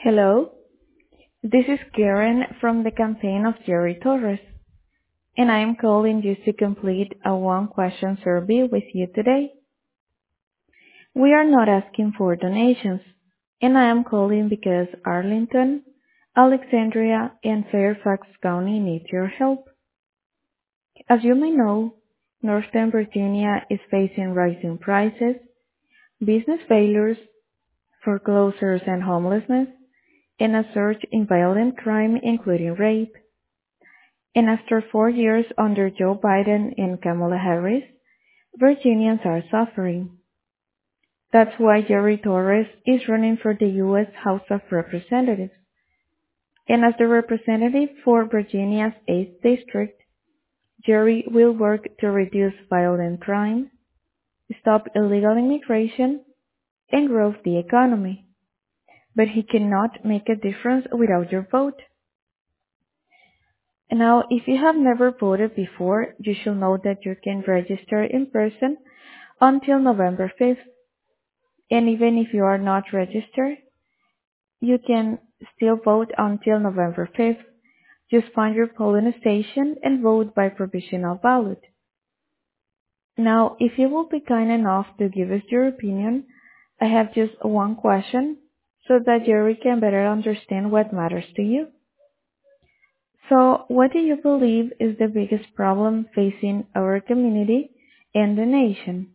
Hello, this is Karen from the campaign of Jerry Torres, and I am calling you to complete a one-question survey with you today. We are not asking for donations, and I am calling because Arlington, Alexandria, and Fairfax County need your help. As you may know, Northern Virginia is facing rising prices, business failures, foreclosures and homelessness, and a surge in violent crime including rape. And after 4 years under Joe Biden and Kamala Harris, Virginians are suffering. That's why Jerry Torres is running for the U.S. House of Representatives. And as the representative for Virginia's 8th District, Jerry will work to reduce violent crime, stop illegal immigration, and grow the economy. But he cannot make a difference without your vote. Now, if you have never voted before, you should know that you can register in person until November 5th. And even if you are not registered, you can still vote until November 5th. Just find your polling station and vote by provisional ballot. Now, if you will be kind enough to give us your opinion, I have just one question so that Jerry can better understand what matters to you. So, what do you believe is the biggest problem facing our community and the nation?